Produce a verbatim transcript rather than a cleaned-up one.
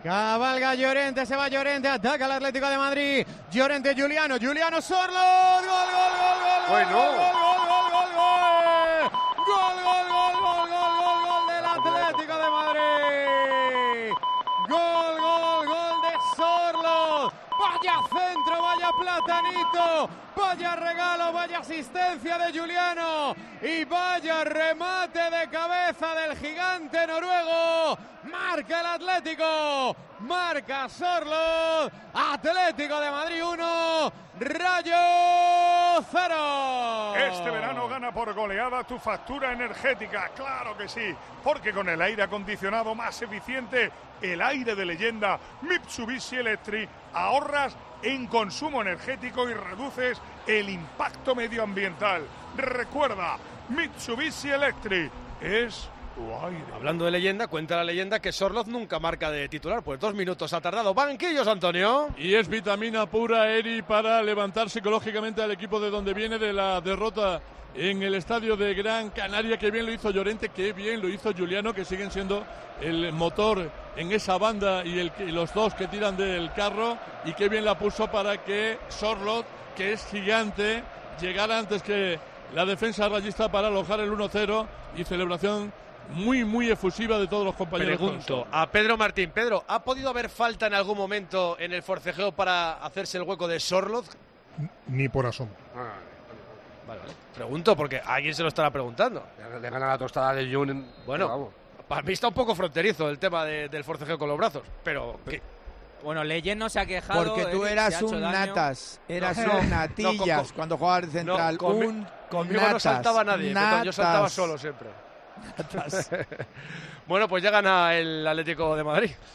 Cabalga Llorente, se va Llorente, ataca el Atlético de Madrid. Llorente, Juliano, Juliano Sorloth. Gol, gol, gol, gol. Bueno. Gol, gol, gol, gol, gol. Gol, gol, gol, gol, gol, gol, gol del Atlético de Madrid. Gol, gol, gol de Sorloth. Vaya centro, vaya platanito, vaya regalo, vaya asistencia de Juliano y vaya remate de cabeza del gigante noruego. Marca el Atlético, marca Sorloth. Atlético de Madrid uno, Rayo cero. Este verano gana por goleada tu factura energética, claro que sí, porque con el aire acondicionado más eficiente, el aire de leyenda Mitsubishi Electric, ahorras en consumo energético y reduces el impacto medioambiental. Recuerda, Mitsubishi Electric es tu aire. Hablando de leyenda, cuenta la leyenda que Sorloth nunca marca de titular, pues dos minutos ha tardado. Banquillos, Antonio. Y es vitamina pura, Eri, para levantar psicológicamente al equipo de donde viene de la derrota en el estadio de Gran Canaria. Qué bien lo hizo Llorente, qué bien lo hizo Juliano, que siguen siendo el motor en esa banda y, el, y los dos que tiran del carro, y qué bien la puso para que Sorloth, que es gigante, llegara antes que la defensa rayista para alojar el uno cero, y celebración muy muy efusiva de todos los compañeros. Pregunto a Pedro Martín. Pedro, ¿ha podido haber falta en algún momento en el forcejeo para hacerse el hueco de Sorloth? Ni por asomo. Ah, vale, vale. Pregunto porque alguien se lo estará preguntando. Le gana la tostada de Jun. Bueno, vamos. Para mí está un poco fronterizo el tema de, del forcejeo con los brazos, pero ¿qué? Bueno, Leyen no se ha quejado. Porque tú Eric, eras un daño. natas, eras No, un natillas no, con, cuando jugabas de central. No, conmi un conmigo natas, no saltaba nadie, natas. yo saltaba solo siempre. Bueno, pues ya gana el Atlético de Madrid.